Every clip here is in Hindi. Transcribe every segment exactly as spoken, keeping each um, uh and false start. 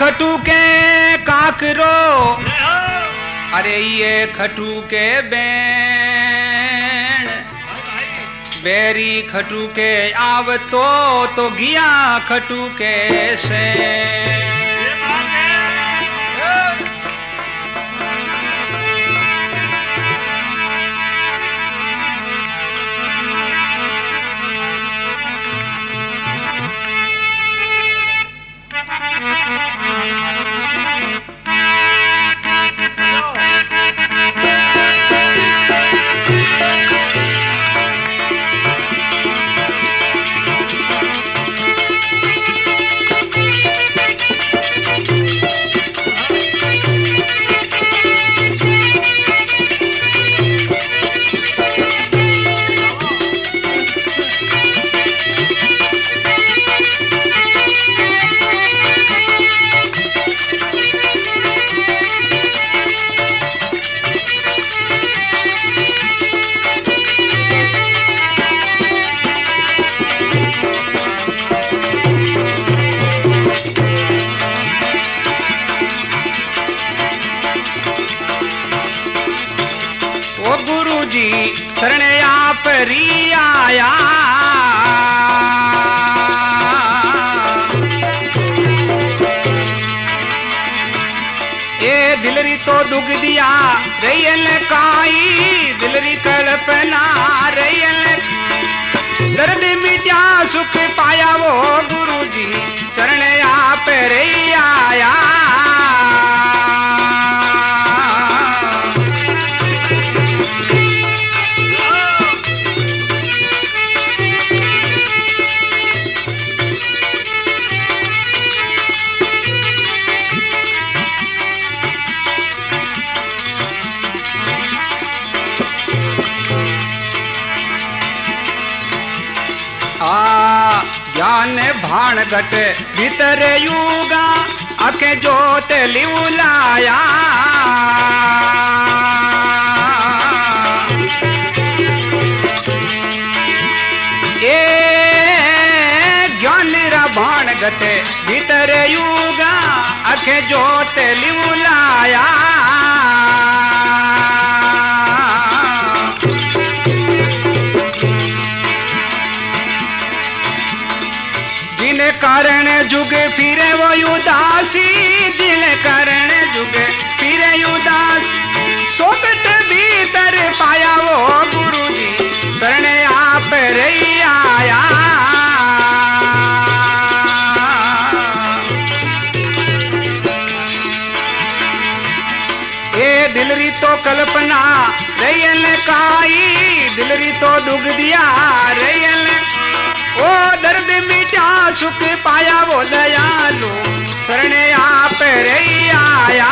खटू के काकरो, अरे ये खटू के बैण, बेरी खटू के आवतो तो गिया खटू के से। शरण आप री आया, ए दिलरी तो दुख दिया रैयल काई, दिलरी कल्पना रैयल, दर्द मिटा सुख पाया वो गुरु जी शरण आप रे आया। ज्ञान भाण घट भीतर युगा, आखे जोत लिवलाया, ए ज्ञान रा भाण घट भीतर युगा, आखे जोत लिवलाया। कारण जुग फिरे वो उदासी, दिल कारण जुग फिरे उदासी, सोगट भीतर पाया वो गुरु जी शरण आप रे आया। ए दिलरी तो कल्पना रैयल काई, दिलरी तो दुख दिया रैयल, ओ दर्द मिटा सुख पाया वो दयालु शरण आप रे आया।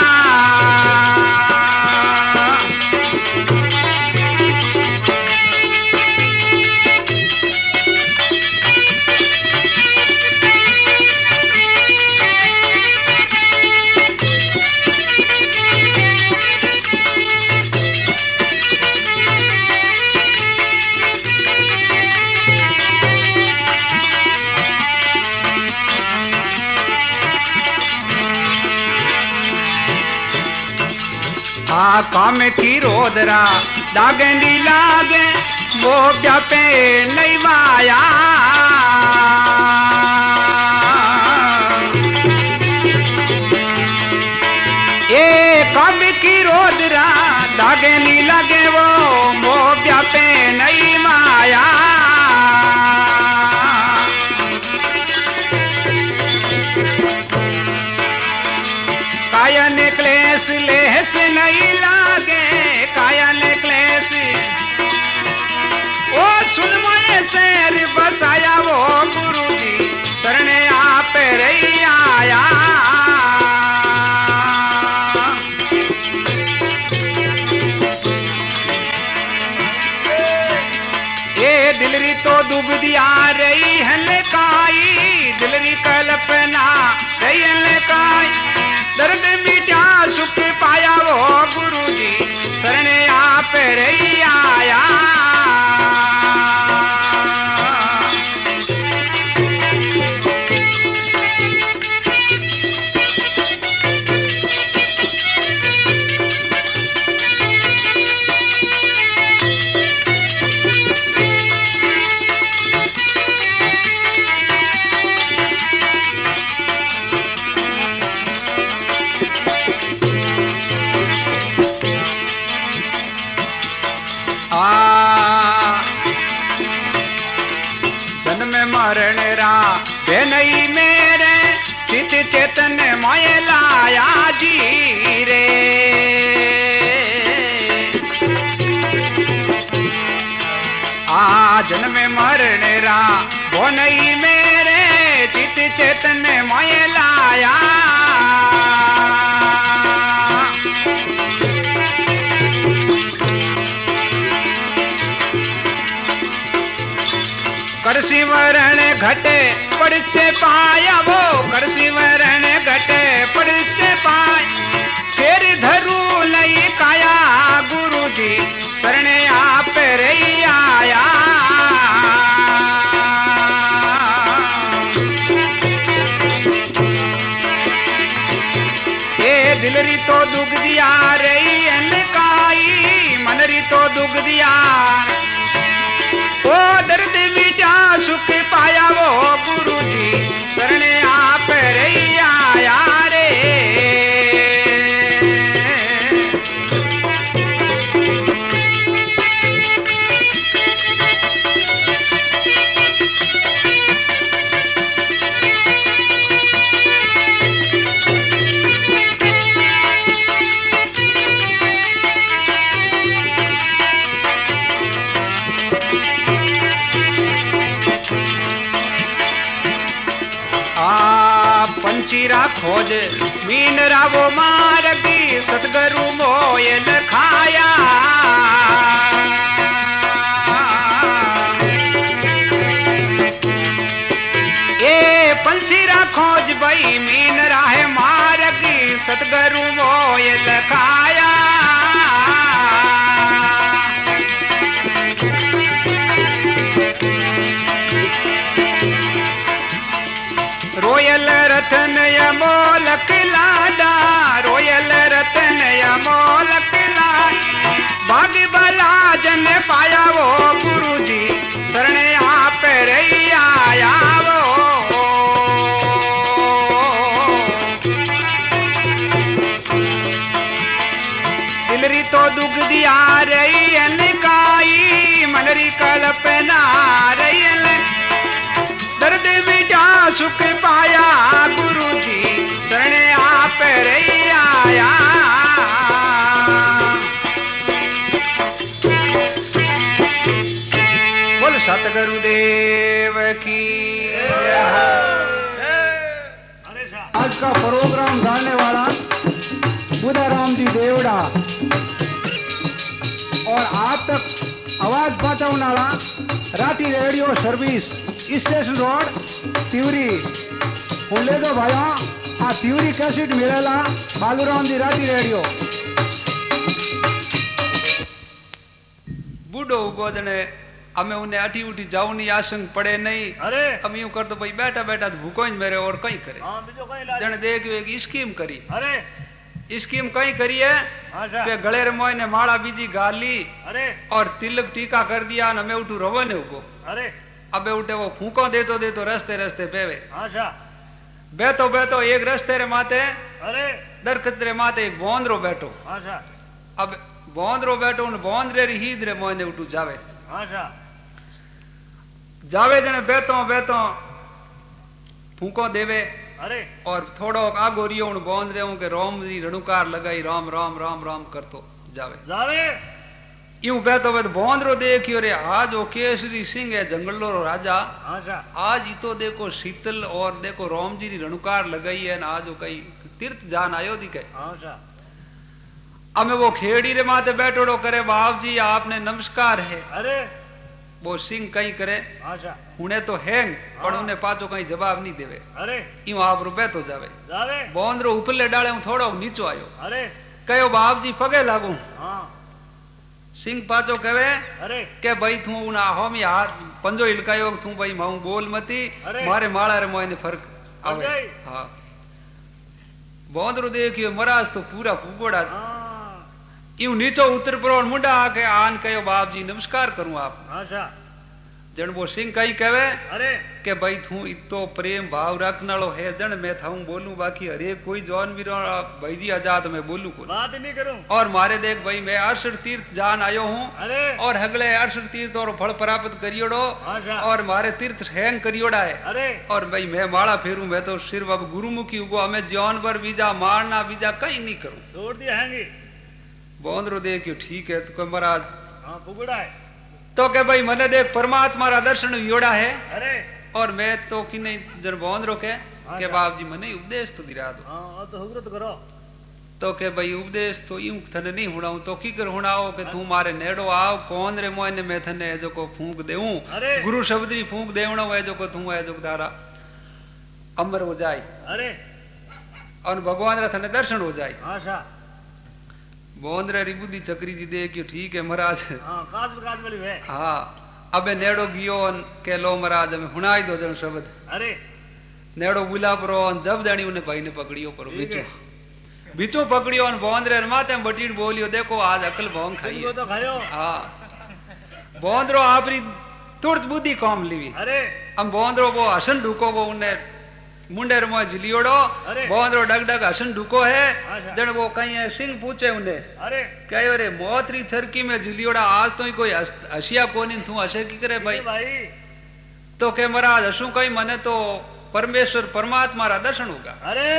आ काम की रोदरा दागेंदी लागे, वो क्या पे नहीं माया, ए काम की रोदरा दागेंदी लागे, वो वो क्या पे नहीं माया। काया क्लेश लेस नहीं लागे, काया क्लेश, ओ सुन मोए शहर बसाया वो गुरु जी शरण आप रे आया। ए दिलरी तो दुब दिया रही हलकाई, दिलरी कल्पना रही हलकाई, दर्द मिटा सुख पाया वो गुरु जी शरण आप रे आया। वे नहीं मेरे चित चेतन मोय लाया जी रे। आ जन्म मरण रा वो नहीं मेरे चित चेतन मोय लाया। करसी वरण घटे पड़चे पाया वो करसी वरण घटे पड़चे पाय फिर धरू लई काया गुरु जी शरणे आप रही आया। ये दिलरी तो दुख दिया रही काई मनरी तो दुख दिया ओ दर्द मिटा सुख पाया वो गुरु जी शरणे आप रही आया रे। पंचीरा खोज मीन रावो मारगी सतगुरु मोय लखाया। ए पंचीरा खोज बई मीन राहे मारगी सतगुरु मोय लखाया। रोयल रतन यमोलक लाडा रोयल रतन यमोलक लाडा भाग भला जन पाया वो गुरु जी शरणे आप रही आया वो। दिलरी तो दुख दिया रही अनकाई मनरी कल्पना रही दर्द मिटा सुख पाया गुरु जी शरणे आप रही आया। बोल सतगुरुदेव की। आज का प्रोग्राम जानने वाला बुधाराम जी देवड़ा और आप तक आवाज पहुंचाने वाला Rathi radio service station road तिवरी हूँ ले दो भाइयों आ तिवरी कैसेट मिलेला बालूराम जी राठी रेडियो। बूढ़ो गोदने हमें उन्हें अठी उठी जाऊ नहीं आसन पड़े नहीं। अरे हम यूं कर तो भाई बैठा बैठा तो भूखो ही मेरे और कहीं करे। हाँ बिजो कहीं लाज जन देख एक स्कीम करी। अरे स्कीम कहीं करी है अच्छा के गले रे मोय ने माला बीजी गाली अरे और तिलक टीका कर दिया न हमें उठू रवने उगो। अरे अबे उठे वो फूको देतो देतो रस्ते रस्ते पेवे अच्छा बेतो बेतो एक रस्ते रे माते अरे दरखत रे माते एक बोंदरो बैठो। अच्छा अब बोंदरो बैठो उन बोंदरे री हीद रे मोय ने उठू जावे अच्छा जावे जने बेतो बेतो फूको देवे अरे और थोड़ो आगो रियो उन बोंदरे हूं के रोम री रणुकार लगाई राम राम राम राम करतो जावे जावे यूं बेतो बेतो बोंदरो देखियो रे आज वो केसरी सिंह है जंगलो रो राजा। अच्छा आज ही तो देखो शीतल और देखो राम जी री रणुकार लगाई है ना आज वो कई तीर्थ जान आयो दिखे। अच्छा हमें वो खेड़ी रे माथे बैठोड़ो करे बाप जी आपने नमस्कार है। अरे वो सिंह कहीं करे अच्छा उन्हें तो हैंग पर हाँ। उन्हें पाचो कहीं जवाब नहीं देवे। अरे यूं आप रुपए तो जावे जावे बोंदरो उपले डाले हूं थोड़ो नीचो आयो अरे कहो बाप जी पगे लागू। हाँ सिंह पाचो कहे अरे के भाई तू उना होमी हाथ पंजो हिलकायो तू भाई माऊ बोल मती अरे। मारे माला रे मोने फर्क आवे। पंजाई। हाँ बोंदरो देखियो मराज तो पूरा फूगोड़ा हाँ यूं नीचो उतर पड़ो मुंडा आके आन कहो बाप जी नमस्कार करूं आप। अच्छा जन वो सिंह कई कहवे अरे के भाई तू इतो प्रेम भाव रखने वालो है जन मैं थाऊ बोलूं बाकी हरे कोई जौन भी भाई जी आजाद मैं बोलूं को बात नहीं करूं। और मारे देख भाई मैं अरसठ तीर्थ जान आयो हूँ अरे और हगले अरसठ तीर्थ और फल प्राप्त करियोड़ो अच्छा। और मारे तीर्थ हैंग करियोड़ा है अरे और भाई मैं माला फेरू मैं तो सिर्फ अब गुरुमुखी उगो हमें जौन पर बीजा मारना बीजा कहीं नहीं करूं। छोड़ दिया हैंगी। बोंदरो देखियो ठीक है तो कोई महाराज हाँ पुगड़ा है। तो के भाई मने देख परमात्मा रा दर्शन योड़ा है अरे और मैं तो कि नहीं जन बोंदरो के के बाप जी मने उपदेश तो दिरा दो। हाँ तो हुग्रत करो। तो के भाई उपदेश तो यूं थने नहीं हुणाऊं तो की कर हुणाओ के तू मारे नेड़ो आओ कौन रे मोने मैं थने जो को फूंक देऊं अरे गुरु शब्दरी फूंक देवणो है जो को तू है जो तारा अमर हो जाए अरे और भगवान रा थने दर्शन हो जाए। आशा बोंदरे री बुद्धि चक्री जी दे कि ठीक है महाराज हाँ काज काज वाली है। हाँ अबे नेड़ो गियो के लो महाराज हमें हुणाई दो जन शब्द अरे नेड़ो बुला परो जब जानी उन्हें भाई ने पकड़ियो परो बीचो बीचो पकड़ियो और बोंदरे माथे में बटीर बोलियो देखो आज अकल भोंग खाई तो खायो। हाँ बोंदरो आपरी तुरंत बुद्धि काम लीवी अरे हम बोंदरो वो हसन ढुको वो उन्हें मुंडेर में झिलियोड़ो बोंदरो डग डग हसन ढुको है जन वो कहीं है सिंह पूछे उन्हें अरे कहो रे मोतरी छरकी में झिलियोड़ा आज तो ही कोई हसिया कोनी तू हसे की करे भाई भाई तो के महाराज हसू कहीं मने तो परमेश्वर परमात्मा रा दर्शन होगा। अरे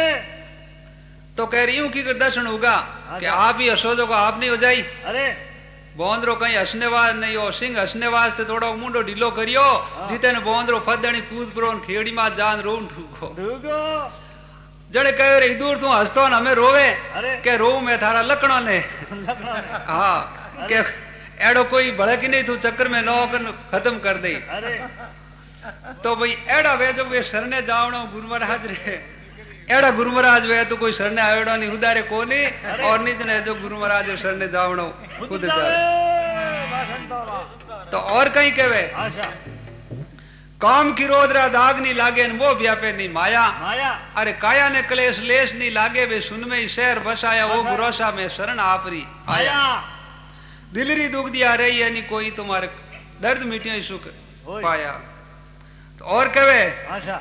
तो कह रही हूं कि दर्शन होगा कि आप ही हसो जो आप नहीं हो जाई। अरे बोंदरो कहीं हसने वाज नहीं हो सिंह हसने वास्ते थोड़ा मुंडो ढीलो करियो जीते ने बोंदरो फदणी कूद परो खेड़ी में जान रोन ठुको ढूको जड़े कहे रे दूर तू हसतो न हमें रोवे अरे के रो मैं थारा लकड़ो ने हाँ के एड़ो कोई भड़क नहीं तू चक्कर में नौकर खत्म कर दे। अरे तो भाई एड़ा वे जो वे शरणे जावणो गुरु महाराज रे एड़ा गुरु महाराज वे तो कोई शरणे आवेड़ो नहीं उदारे कोनी और निज ने जो गुरु महाराज शरणे जावणो खुद जावे। तो और कहीं कहवे आशा काम की रोदरा दाग नहीं लागे न वो व्यापे नहीं माया माया अरे काया ने क्लेश लेश नहीं लागे वे सुन में ही शहर बसाया वो भरोसा में शरण आपरी आया दिलरी दुख दिया रही है नहीं कोई तुम्हारे दर्द मिटिया सुख पाया। तो और कहवे आशा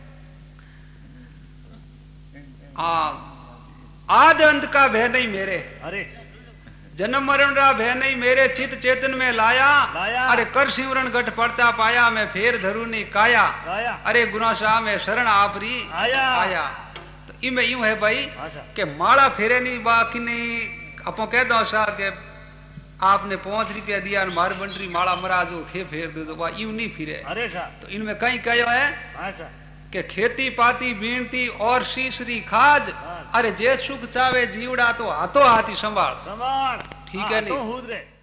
हाँ आद अंत का भय नहीं मेरे अरे जन्म मरण रा भय नहीं मेरे चित चेतन में लाया, लाया। अरे कर सिमरन गठ परचा पाया मैं फेर धरू नहीं काया काया। अरे गुना शाह में शरण आपरी आया आया। तो इमे यूं है भाई आशा के माला फेरे नहीं बाकी नहीं अपो कह दो सा के आपने पांच रुपया दिया मार बंटरी माला महाराज खे फेर दे दो यूं नहीं फिरे। अरे सा तो इनमें कहीं कहो है आशा के खेती पाती बीनती और शीशरी खाज अरे जे सुख चावे जीवड़ा तो हाथों हाथी संभाल संभाल ठीक है तो नहीं हुद रे